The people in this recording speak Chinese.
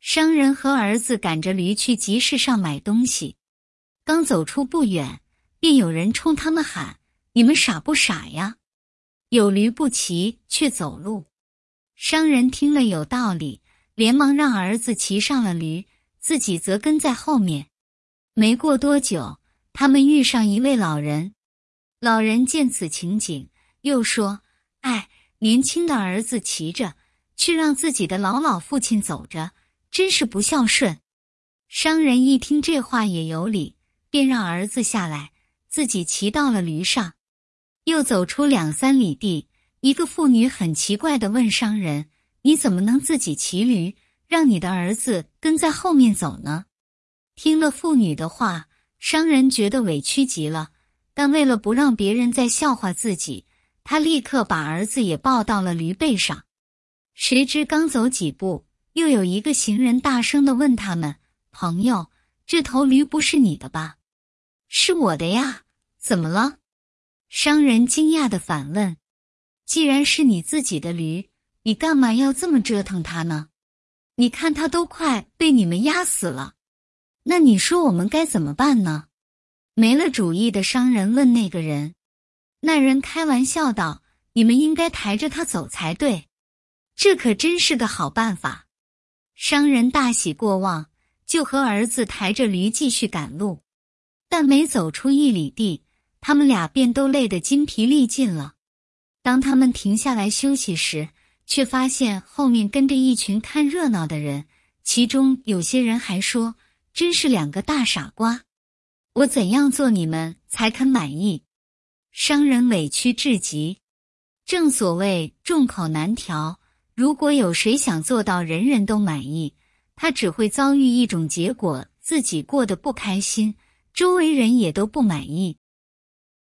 商人和儿子赶着驴去集市上买东西，刚走出不远，便有人冲他们喊：“你们傻不傻呀？有驴不骑，却走路。”商人听了有道理，连忙让儿子骑上了驴，自己则跟在后面。没过多久，他们遇上一位老人。老人见此情景，又说：“哎，年轻的儿子骑着，却让自己的老父亲走着，真是不孝顺。”商人一听这话也有理，便让儿子下来，自己骑到了驴上。又走出2-3里地，一个妇女很奇怪地问商人：“你怎么能自己骑驴，让你的儿子跟在后面走呢？”听了妇女的话，商人觉得委屈极了，但为了不让别人再笑话自己，他立刻把儿子也抱到了驴背上。谁知刚走几步，又有一个行人大声地问他们：“朋友，这头驴不是你的吧？”“是我的呀，怎么了？”商人惊讶地反问：“既然是你自己的驴，你干嘛要这么折腾它呢？你看它都快被你们压死了。那你说我们该怎么办呢？”没了主意的商人问那个人。那人开玩笑道：“你们应该抬着它走才对，这可真是个好办法。”商人大喜过望，就和儿子抬着驴继续赶路。但没走出1里地，他们俩便都累得筋疲力尽了。当他们停下来休息时，却发现后面跟着一群看热闹的人，其中有些人还说：“真是2个大傻瓜，我怎样做你们才肯满意？”商人委屈至极。正所谓众口难调，如果有谁想做到人人都满意，他只会遭遇一种结果：自己过得不开心，周围人也都不满意。